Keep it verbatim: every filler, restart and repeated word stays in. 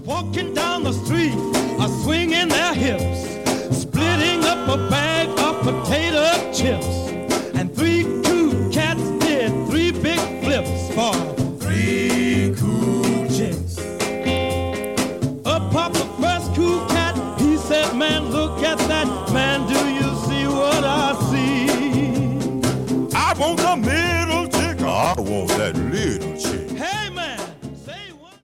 walking down the street, are swinging their hips, splitting up a bag of potato chips. And three cool cats did three big flips for three cool chicks. Up popped the first cool cat. He said, man, look at that. Man, do you see what I see? I want the middle chick. I want that little chick.